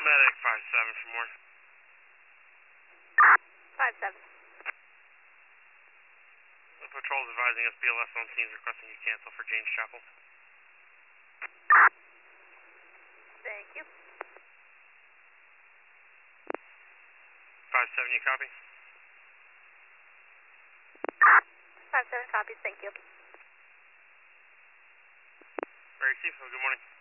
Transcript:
Medic 5-7 for more. 5-7. The patrol's advising us BLS on scenes requesting you cancel for James Chapel. Thank you. 5-7, you copy? 5-7 copies, thank you. Very Chief, good morning.